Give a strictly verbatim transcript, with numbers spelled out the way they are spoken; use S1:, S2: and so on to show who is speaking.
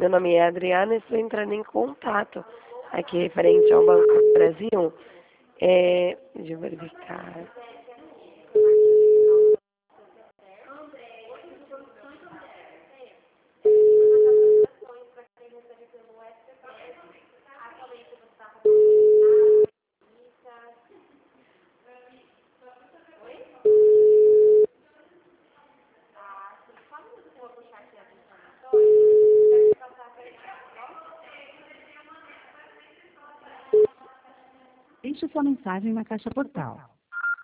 S1: Meu nome é Adriana e estou entrando em contato aqui referente ao Banco do Brasil. É, deixa eu verificar.
S2: Deixe sua mensagem na caixa postal.